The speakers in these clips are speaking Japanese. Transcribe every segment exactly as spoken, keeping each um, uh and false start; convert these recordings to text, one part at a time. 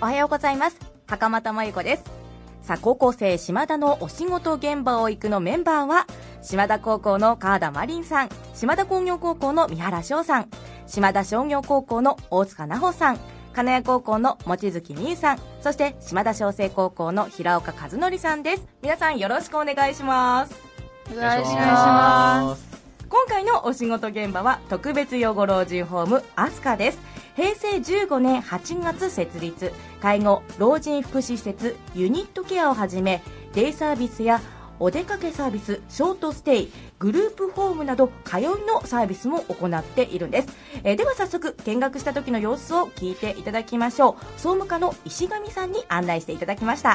おはようございます。袴田真由子です。さあ、高校生島田のお仕事現場を行くのメンバーは、島田高校の川田真凛さん、島田工業高校の三原翔さん、島田商業高校の大塚奈穂さん、金谷高校の望月美優さん、そして島田商成高校の平岡和則さんです。皆さんよろしくお願いします。 お願いします。 今回のお仕事現場は特別養護老人ホームアスカです。へいせいじゅうごねんはちがつ設立、介護老人福祉施設ユニットケアをはじめ、デイサービスやお出かけサービス、ショートステイ、グループホームなど通いのサービスも行っているんです。えー、では早速見学した時の様子を聞いていただきましょう。総務課の石上さんに案内していただきました。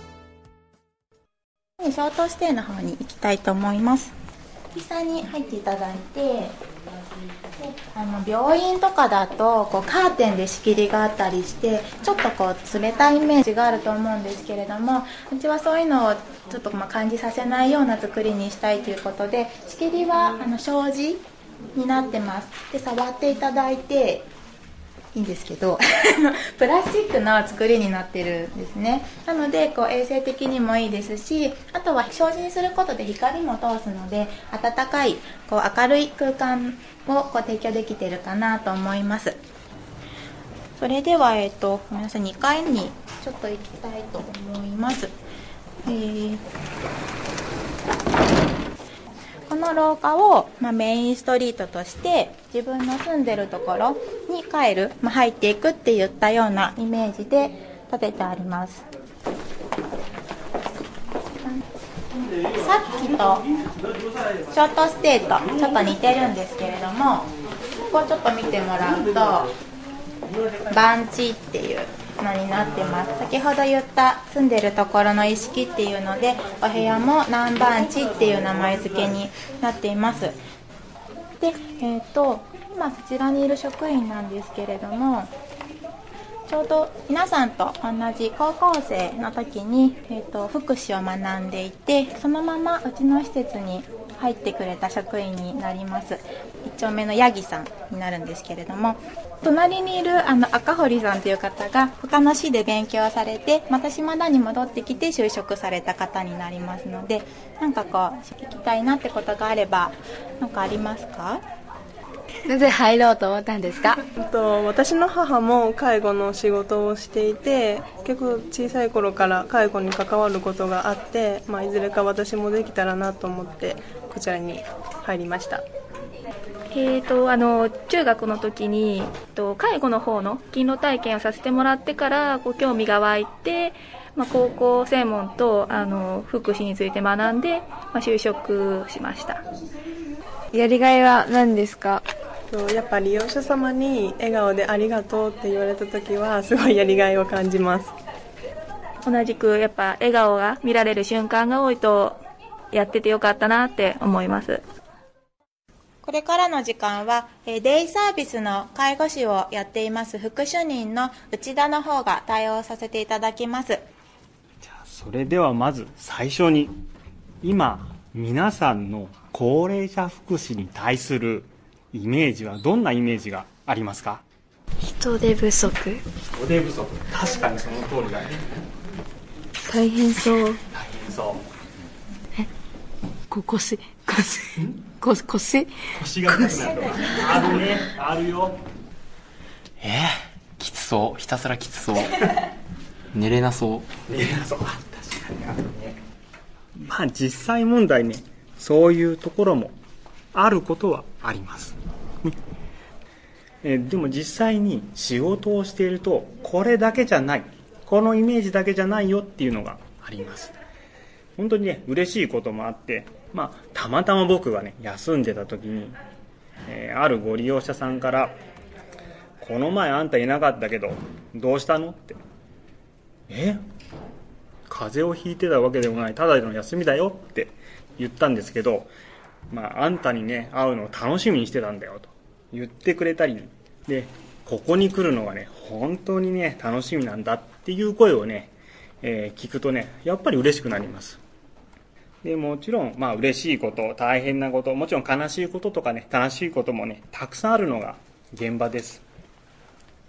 ショートステイの方に行きたいと思います。実際に入っていただいて、あの病院とかだとこうカーテンで仕切りがあったりしてちょっとこう冷たいイメージがあると思うんですけれども、うちはそういうのをちょっとまあ感じさせないような作りにしたいということで、仕切りはあの障子になってます。で、触っていただいていいんですけどプラスチックの作りになってるんですね。なのでこう衛生的にもいいですし、あとは障子にすることで光も通すので暖かいこう明るい空間をこう提供できているかなと思います。それでは、えー、とごめんなさい、にかいにちょっと行きたいと思います。えーこの廊下を、まあ、メインストリートとして自分の住んでるところに帰る、まあ、入っていくっていったようなイメージで建ててあります。さっきとショートステイとちょっと似てるんですけれども、ここちょっと見てもらうと番地っていうのになってます。先ほど言った住んでるところの意識っていうので、お部屋も何番地っていう名前付けになっています。で、えーと、今そちらにいる職員なんですけれども、ちょうど皆さんと同じ高校生の時に、えーと、福祉を学んでいて、そのままうちの施設に入ってくれた職員になります。一丁目のヤギさんになるんですけれども、隣にいるあの赤堀さんという方が他の市で勉強されて、また島田に戻ってきて就職された方になりますので、なんかこう聞きたいなってことがあれば何かありますか？ なぜ入ろうと思ったんですか？ 私の母も介護の仕事をしていて、結構小さい頃から介護に関わることがあって、まあ、いずれか私もできたらなと思ってこちらに入りました。 えーと、あの中学の時にと介護の方の勤労体験をさせてもらってからこう興味が湧いて、まあ、高校専門とあの福祉について学んで、まあ、就職しました。 やりがいは何ですか？ やっぱり利用者様に笑顔でありがとうって言われた時はすごいやりがいを感じます。 同じくやっぱ笑顔が見られる瞬間が多いとやっててよかったなって思います。 これからの時間はデイサービスの介護士をやっています副主任の内田の方が対応させていただきます。 じゃあそれではまず最初に、今皆さんの高齢者福祉に対するイメージはどんなイメージがありますか？ 人手不足。 人手不足、確かにその通りだね。 大変そう。 大変そう。 え、こ腰腰腰腰腰が痛くなるとかあるね、あるよ。 えー、きつそう、ひたすらきつそう寝れなそう。 寝れなそう、あ、確かにあるね。まあ実際問題ね、そういうところもあることはあります、ね。えでも実際に仕事をしていると、これだけじゃない、このイメージだけじゃないよっていうのがあります。本当にね、嬉しいこともあって、まあ、たまたま僕がね休んでた時に、えー、あるご利用者さんから「この前あんたいなかったけどどうしたの?」って「え風邪をひいてたわけでもない、ただの休みだよ」って言ったんですけど、まあ、あんたにね会うのを楽しみにしてたんだよと言ってくれたり、でここに来るのがね本当にね楽しみなんだっていう声をね、えー、聞くとねやっぱり嬉しくなります。でもちろんまあ嬉しいこと、大変なこと、もちろん悲しいこととかね楽しいこともねたくさんあるのが現場です。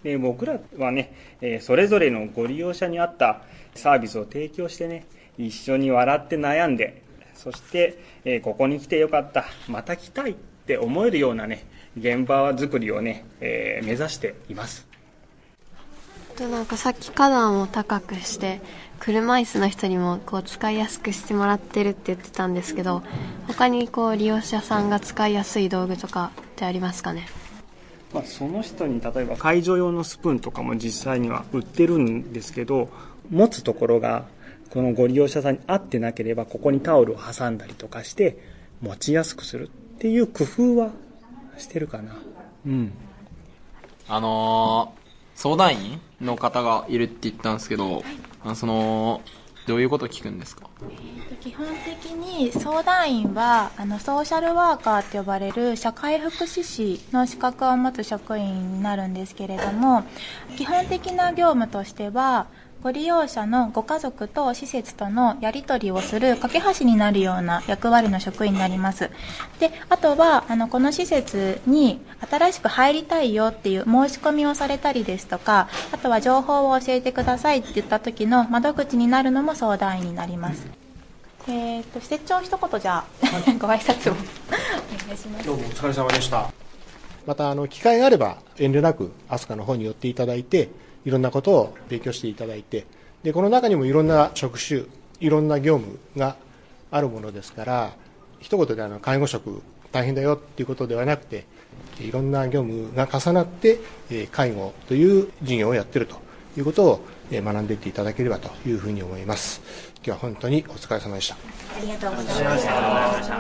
で僕らはね、えー、それぞれのご利用者に合ったサービスを提供してね、一緒に笑って悩んで、そして、えー、ここに来てよかった、また来たいって思えるようなね、現場作りをね、えー、目指しています。 となんかさっき花壇を高くして車椅子の人にもこう使いやすくしてもらってるって言ってたんですけど、他にこう利用者さんが使いやすい道具とかってありますかね？ まあ、その人に例えば介助用のスプーンとかも実際には売ってるんですけど、持つところがこのご利用者さんに合ってなければここにタオルを挟んだりとかして持ちやすくするっていう工夫はしてるかな。うん。 あのー、相談員の方がいるって言ったんですけど、あのそのどういうことを聞くんですか？ 基本的に相談員はあのソーシャルワーカーと呼ばれる社会福祉士の資格を持つ職員になるんですけれども、基本的な業務としてはご利用者のご家族と施設とのやり取りをする架け橋になるような役割の職員になります。で、あとはあのこの施設に新しく入りたいよっていう申し込みをされたりですとか、あとは情報を教えてくださいって言った時の窓口になるのも相談員になります。えー、と施設長一言じゃあご挨拶をお願いします。 どうもお疲れ様でした。またあの機会があれば遠慮なく飛鳥の方に寄っていただいて、いろんなことを勉強していただいて、でこの中にもいろんな職種、いろんな業務があるものですから、一言であの介護職大変だよっていうことではなくて、いろんな業務が重なって介護という事業をやっているということを学んでいっていただければというふうに思います。今日は本当にお疲れ様でした。 ありがとうございました。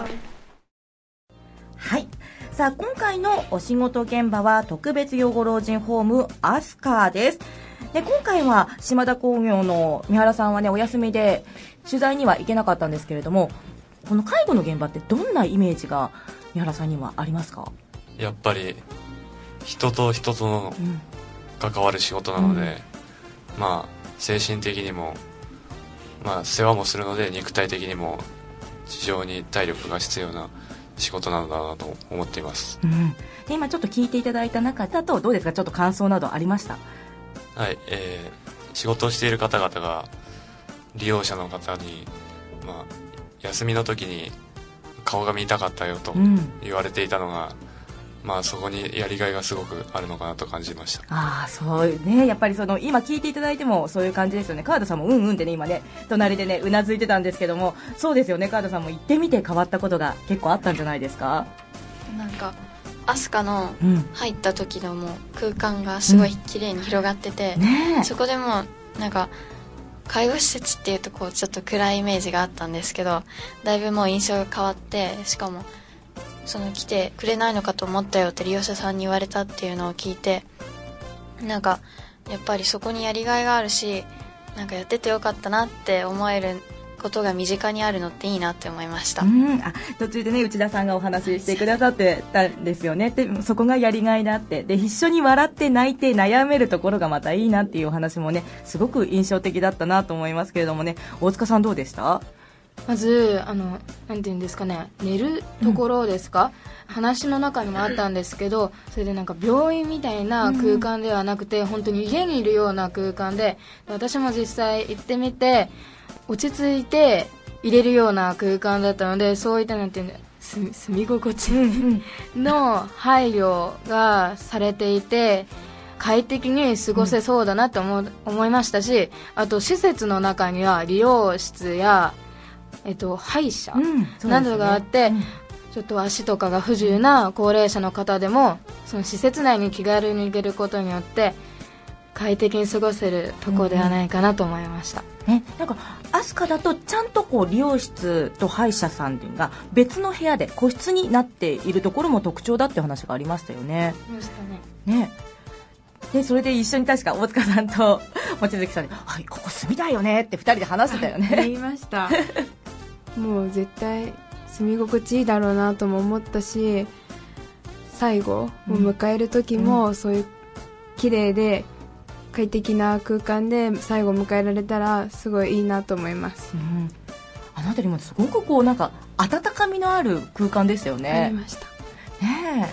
はい。さあ、今回のお仕事現場は特別養護老人ホームアスカーです。で、今回は島田工業の三原さんはね、お休みで取材には行けなかったんですけれども、この介護の現場ってどんなイメージが三原さんにはありますか？ やっぱり人と人との関わる仕事なので、うん、まあ精神的にも、まあ世話もするので肉体的にも非常に体力が必要な仕事なのだなと思っています、うん、 で今ちょっと聞いていただいた中だとどうですか？ちょっと感想などありました？ はい、えー、仕事をしている方々が利用者の方に、まあ、休みの時に顔が見たかったよと言われていたのが、うん、まあ、そこにやりがいがすごくあるのかなと感じました。 ああ、そうね、やっぱりその今聞いていただいてもそういう感じですよね。川田さんもうんうんってね今ね隣でねうなずいてたんですけども、そうですよね、川田さんも行ってみて変わったことが結構あったんじゃないですか？ なんかアスカの入った時のもう空間がすごい綺麗に広がってて、うんね、そこでもなんか介護施設っていうとこうちょっと暗いイメージがあったんですけど、だいぶもう印象が変わって、しかもその来てくれないのかと思ったよって利用者さんに言われたっていうのを聞いて、なんかやっぱりそこにやりがいがあるし、なんかやっててよかったなって思えることが身近にあるのっていいなって思いました。 うん、あ、途中でね内田さんがお話ししてくださってたんですよね。でそこがやりがいだって、で一緒に笑って泣いて悩めるところがまたいいなっていうお話もねすごく印象的だったなと思いますけれどもね、大塚さんどうでした？ まずあのなんていうんですかね、寝るところですか、うん、話の中にもあったんですけど、それでなんか病院みたいな空間ではなくて、うん、本当に家にいるような空間で、私も実際行ってみて落ち着いて入れるような空間だったので、そういったなんていうんだ、住み心地の配慮がされていて快適に過ごせそうだなと思う、思いましたし、あと施設の中には理容室やえっと、歯医者などがあって、うんね、うん、ちょっと足とかが不自由な高齢者の方でもその施設内に気軽に行けることによって快適に過ごせるところではないかなと思いました、 うんね、なんかアスカだとちゃんとこう理容室と歯医者さんが別の部屋で個室になっているところも特徴だって話がありましたよね。 ましたね。 ねでそれで一緒に確か大塚さんと望月さんで、はい、ここ住みたいよねってふたりで話してたよね。 言いましたもう絶対住み心地いいだろうなとも思ったし、最後を迎える時もそういう綺麗で快適な空間で最後を迎えられたらすごいいいなと思います、うん、 あの辺りもすごくこうなんか温かみのある空間でしたよね。 ありましたねえ。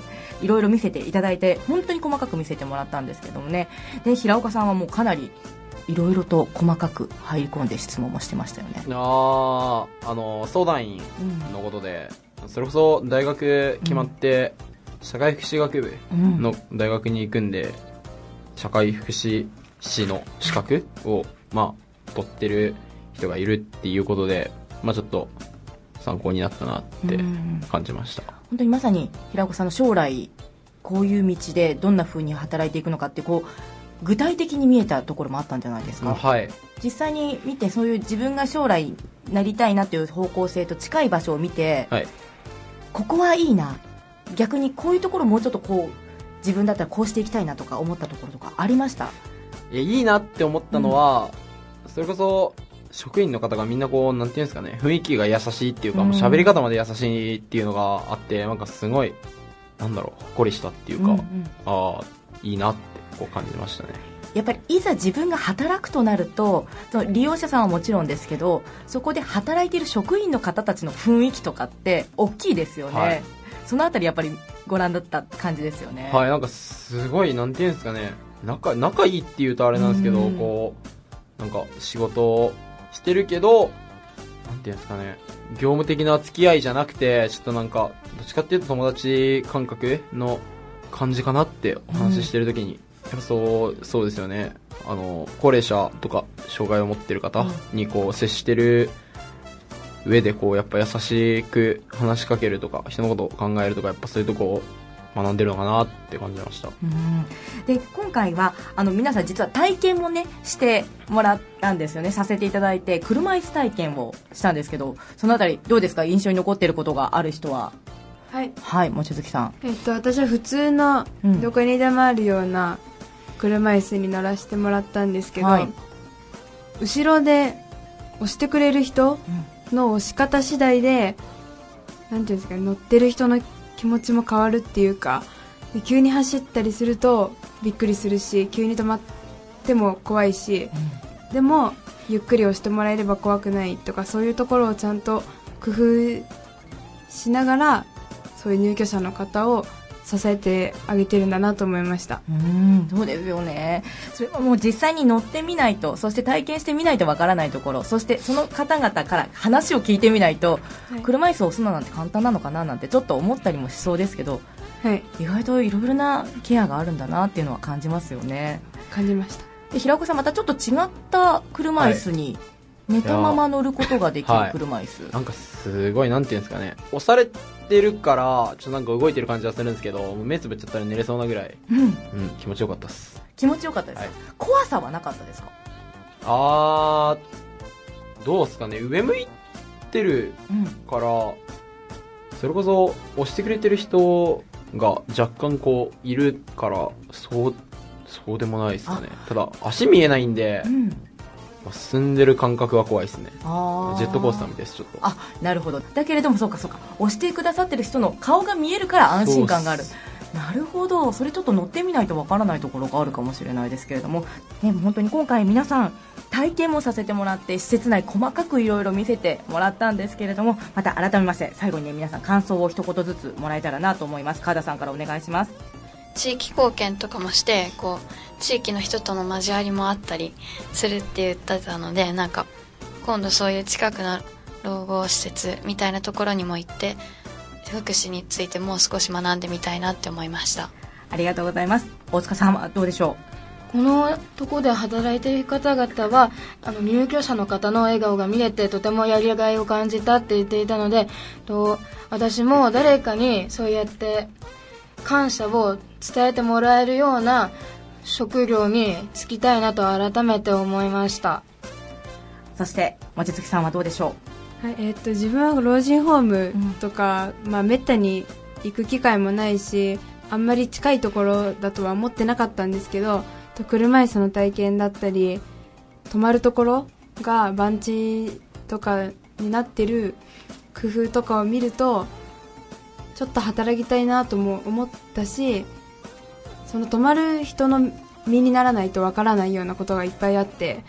いろいろ見せていただいて、本当に細かく見せてもらったんですけどもね。で平岡さんはもうかなりいろいろと細かく入り込んで質問もしてましたよね。 ああの相談員のことで、うん、それこそ大学決まって、うん、社会福祉学部の大学に行くんで、うん、社会福祉士の資格を、まあ、取ってる人がいるっていうことで、まあ、ちょっと参考になったなって感じました。 本当にまさに平岡さんの将来こういう道でどんな風に働いていくのかってこう具体的に見えたところもあったんじゃないですか。 はい、 実際に見てそういう自分が将来なりたいなという方向性と近い場所を見て、はい、ここはいいな、逆にこういうところもうちょっとこう自分だったらこうしていきたいなとか思ったところとかありました？ いや、いいなって思ったのは、うん、それこそ職員の方がみんなこうなんていうんですかね、雰囲気が優しいっていうか、うん、もう喋り方まで優しいっていうのがあって、なんかすごいなんだろう、ほっこりしたっていうか、うんうん、ああいいなってこう感じましたね。 やっぱりいざ自分が働くとなると、その利用者さんはもちろんですけど、そこで働いている職員の方たちの雰囲気とかって大きいですよね、はい、そのあたりやっぱりご覧だった感じですよね。 はい、なんかすごいなんていうんですかね、仲、仲いいっていうとあれなんですけど、こうなんか仕事をしてるけどなんていうんですかね、業務的な付き合いじゃなくて、ちょっとなんかどっちかっていうと友達感覚の感じかなってお話ししてる時に、うん、やっぱそうそうですよね。あの高齢者とか障害を持ってる方にこう接してる上でこうやっぱ優しく話しかけるとか、人のことを考えるとか、やっぱそういうとこを学んでるのかなって感じました。 うん、で今回はあの皆さん実は体験もねしてもらったんですよね。させていただいて車椅子体験をしたんですけど、そのあたりどうですか？印象に残っていることがある人は。 はい、 はい、望月さん。 えっと、私は普通のどこにでもあるような車椅子に乗らせてもらったんですけど、はい、後ろで押してくれる人の押し方次第で、うん、なんていうんですか、乗ってる人の気持ちも変わるっていうか、急に走ったりするとびっくりするし、急に止まっても怖いし、うん、でもゆっくり押してもらえれば怖くないとか、そういうところをちゃんと工夫しながらそういう入居者の方を支えてあげてるんだなと思いました。 うーん、そうですよね。それはもう実際に乗ってみないと、そして体験してみないとわからないところ、そしてその方々から話を聞いてみないと、はい、車椅子を押すのなんて簡単なのかななんてちょっと思ったりもしそうですけど、はい、意外といろいろなケアがあるんだなっていうのは感じますよね。 感じました。 で平岡さん、またちょっと違った車椅子に、はい、寝たまま乗ることができる車椅子、 はい、なんかすごいなんていうんですかね、押されてるからちょっとなんか動いてる感じはするんですけど、目つぶっちゃったら寝れそうなぐらい、うんうん、気持ちよかったです。 気持ちよかったです、はい、怖さはなかったですか？ あー、どうですかね、上向いてるから、うん、それこそ押してくれてる人が若干こういるから、そうそうでもないですかね。ただ足見えないんで、うん、進んでる感覚は怖いですね。あ、ジェットコースターみたいです。ちょっと、 あ、なるほど。だけれどもそうかそうか、押してくださってる人の顔が見えるから安心感がある。なるほど。それちょっと乗ってみないとわからないところがあるかもしれないですけれども、ね、本当に今回皆さん体験もさせてもらって、施設内細かくいろいろ見せてもらったんですけれども、また改めまして最後に、ね、皆さん感想を一言ずつもらえたらなと思います。川田さんからお願いします。 地域貢献とかもして、こう地域の人との交わりもあったりするって言ってたので、なんか今度そういう近くの老後施設みたいなところにも行って、福祉についてもう少し学んでみたいなって思いました。 ありがとうございます。大塚さんはどうでしょう？このところで働いている方々は、あの入居者の方の笑顔が見れてとてもやりがいを感じたって言っていたので、と私も誰かにそうやって感謝を伝えてもらえるような職業に就きたいなと改めて思いました。 そして望月さんはどうでしょう？はい、えー、っと自分は老人ホームとか、うん、まあ、めったに行く機会もないし、あんまり近いところだとは思ってなかったんですけど、車椅子の体験だったり泊まるところが番地とかになってる工夫とかを見ると、ちょっと働きたいなとも思ったし、その泊まる人の身にならないとわからないようなことがいっぱいあって、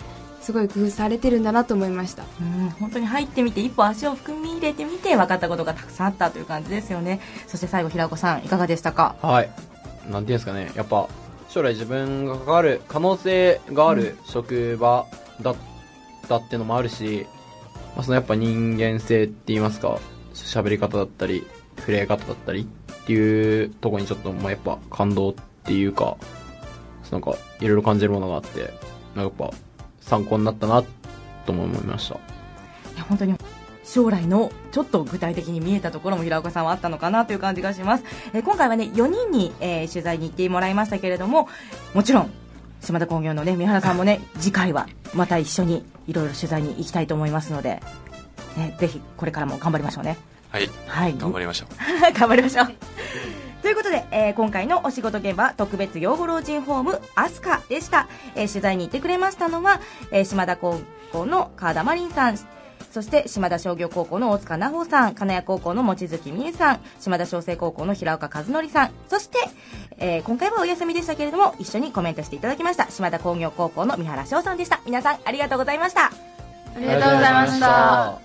すごい工夫されてるんだなと思いました。 うん、本当に入ってみて一歩足を踏み入れてみて分かったことがたくさんあったという感じですよね。そして最後平岡さんいかがでしたか？ はい、なんていうんですかね、やっぱ将来自分が関わる可能性がある職場だったっていうのもあるし、まあ、そのやっぱ人間性って言いますか、喋り方だったり触れ方だったりっていうところにちょっとまあやっぱ感動っていうか、なんかいろいろ感じるものがあって、なんかやっぱ参考になったなとも思いました。いや本当に将来のちょっと具体的に見えたところも平岡さんはあったのかなという感じがします。えー、今回はねよにんに、えー、取材に行ってもらいましたけれども、もちろん島田工業のね三原さんもね次回はまた一緒にいろいろ取材に行きたいと思いますので、ね、ぜひこれからも頑張りましょうね。 はい、はい、頑張りましょう頑張りましょうということで、えー、今回のお仕事現場特別養護老人ホームアスカでした。えー、取材に行ってくれましたのは、えー、島田高校の川田真凛さん、そして島田商業高校の大塚奈穂さん、金谷高校の望月美恵さん、島田商成高校の平岡和則さん、そして、えー、今回はお休みでしたけれども一緒にコメントしていただきました島田工業高校の三原翔さんでした。皆さんありがとうございました。 ありがとうございました。